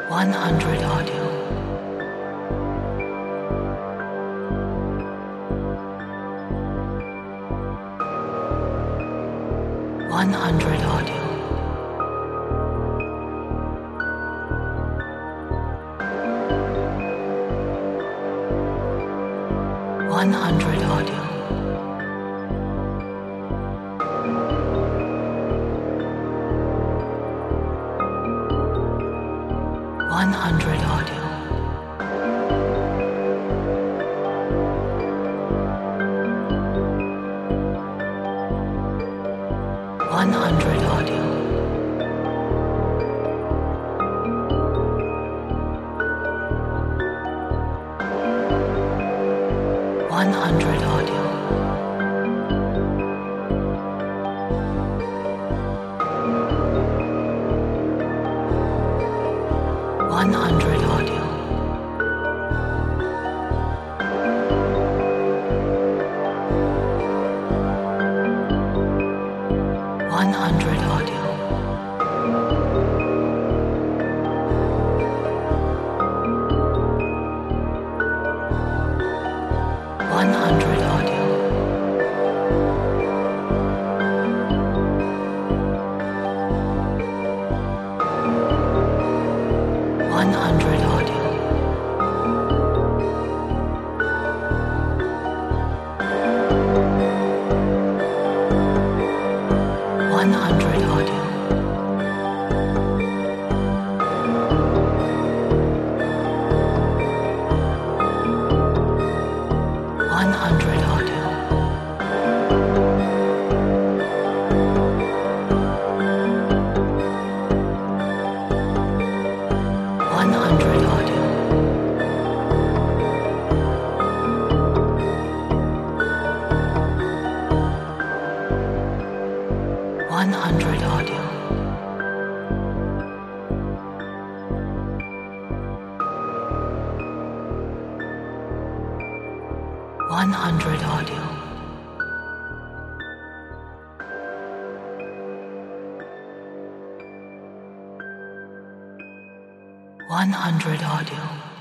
100 audio. 100 audio. 100 audio. 100 audio. 100 audio. 100 audio. 100 audio. 100 audio. 100 audio. 100 audio. 100 audio. 100 audio. 100 audio. 100 audio. 100 audio. 100 audio.